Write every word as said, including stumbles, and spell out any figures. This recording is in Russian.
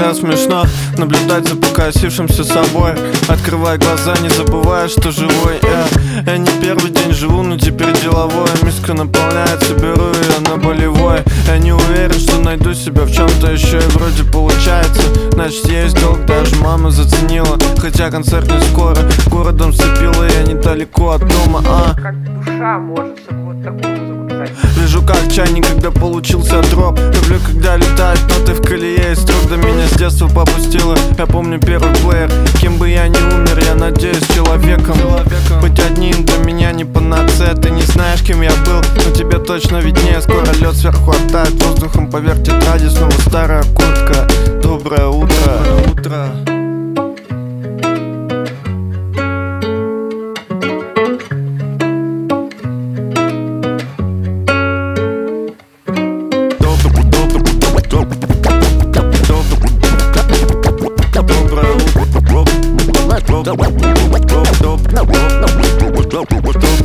иногда смешно наблюдать за покосившимся собой. Открывай глаза, не забывай, что живой. Я, я не первый день живу, но теперь деловой. Миска наполняется, беру ее на болевой. Я не уверен, что найду себя в чем-то еще, и вроде получается. Значит, есть долг, даже мама заценила. Хотя концерт не скоро, городом сцепила, я недалеко от дома, а Как душа может вот такую музыку писать? Лежу как чайник, когда получился дроп. Люблю, когда летают ноты в колее из строк. До меня с детства попустила, я помню первый плеер. Кем бы я ни умер, я надеюсь, человеком, человеком. Быть одним для меня не панацея. Ты не знаешь, кем я был, но тебе точно виднее. Скоро лед сверху оттает воздухом поверх тетради. Снова старая куртка. Доброе утро, утро. Доброе утро.